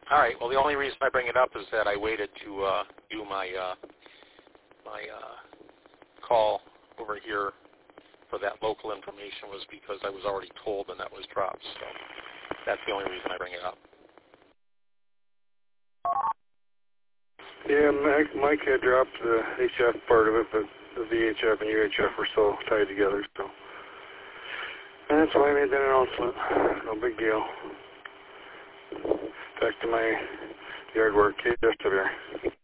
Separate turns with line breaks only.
All right. Well, the only reason I bring it up is that I waited to do my call over here for that local information was because I was already told and that was dropped. So that's the only reason I bring it up.
Yeah, Mike had dropped the HF part of it, but the VHF and UHF were so tied together, so. And that's why I made that announcement. No big deal. Back to my yard work yesterday.